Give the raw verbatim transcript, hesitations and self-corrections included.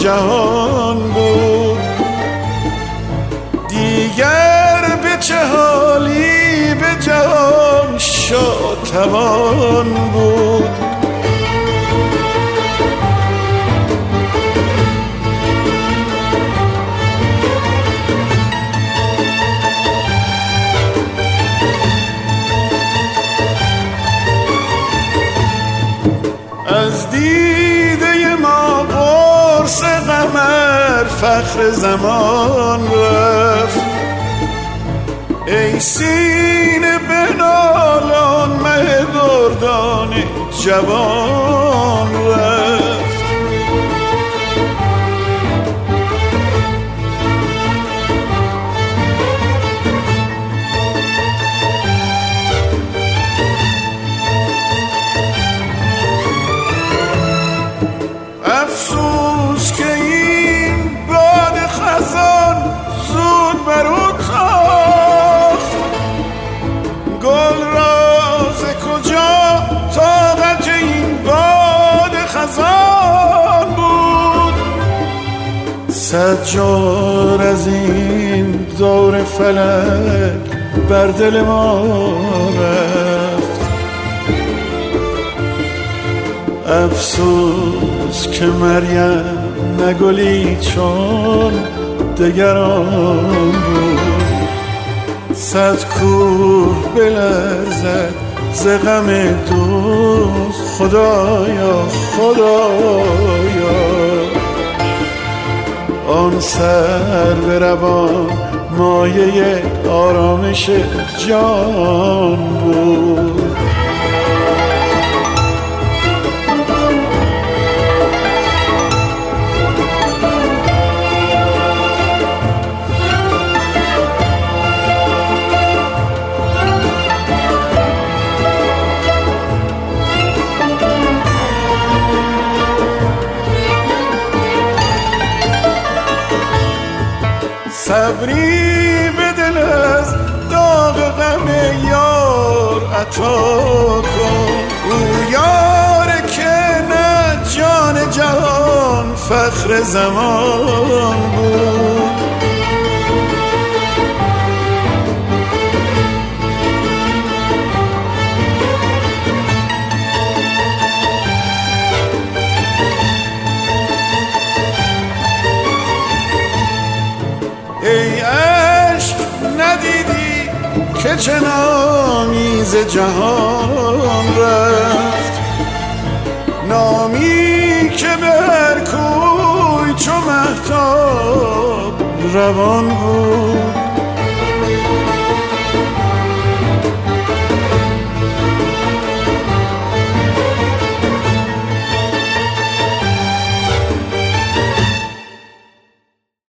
جهان بود. دیگر به چه حالی به جهان شاتوان بود. از دیده ما قرص قمر فخر زمان رفت. ای سینه بنالان مه دردان جوان رفت. افسوس که این باد خزان زود برو تاخت. گل راز کجا طاقت این باد خزان بود. صد جار از این دور فلک بر دل ما رفت. افسوس که مریم نگلی چون دگران بود. صد کوه بلرزد ز غم دوست خدایا خدایا. آن سر به روان مایه آرامش جان بود. صبری به دل از داغ غم یار عطا کن. او یار که نه جان جهان فخر زمان بود. ای عشق ندیدی که چه نامی ز جهان رفت. نامی که به هر کوی چو مهتاب روان بود.